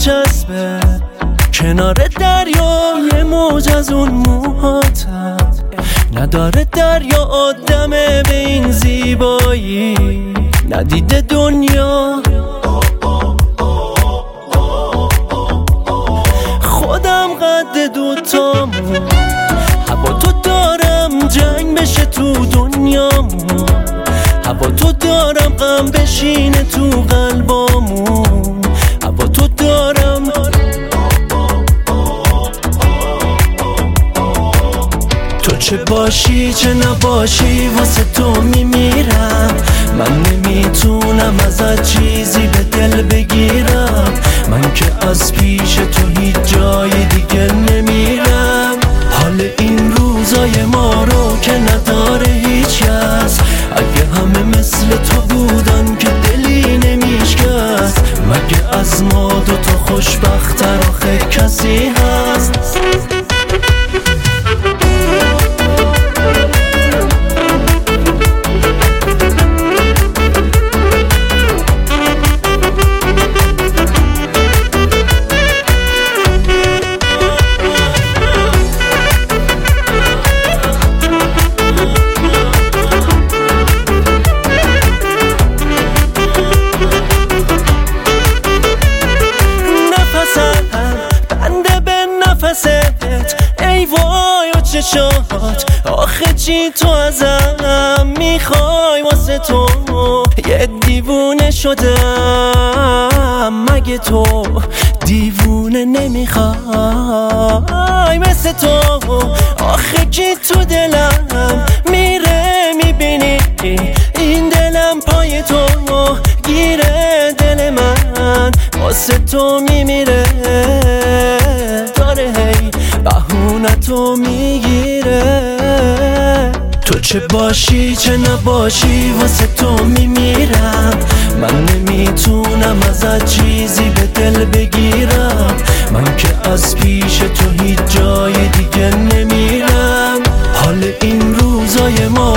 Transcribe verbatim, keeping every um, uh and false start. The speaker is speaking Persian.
میچسبه کنار دریا، یه موج از اون موهاتم. نداره دریا آدمه به این زیبایی، ندیده دنیا. خودم قد دوتامون، هوا تو دارم جنگ بشه تو دنیامون، هوا تو دارم غم بشینه تو قلبامون، هوا تو دارم. تو چه باشی چه نباشی واسه تو میمیرم، من نمیتونم ازت چیزی به دل بگیرم، من که از پیش تو هیچ جای دیگه نمیرم. حال این روزای ما رو که نداره هیچ کس، اگه همه مثل تو بودن که دلی نمیشکست، مگه از ما دوتا خوشبخت‌تر آخه کسی هست؟ ای وای و چشات آخه چی تو ازم میخوای؟ واسه تو یه دیوونه شدم، مگه تو دیوونه نمیخوای؟ مثل تو آخه کی تو دلم میره میبینی این دلم پای تو گیره، دل من واسه تو میمیره، داره هی بهونه تو میگیره. تو چه باشی چه نباشی واسه تو میمیرم، من نمیتونم ازت چیزی به دل بگیرم، من که از پیش تو هیچ جای دیگه نمیرم. حال این روزای ما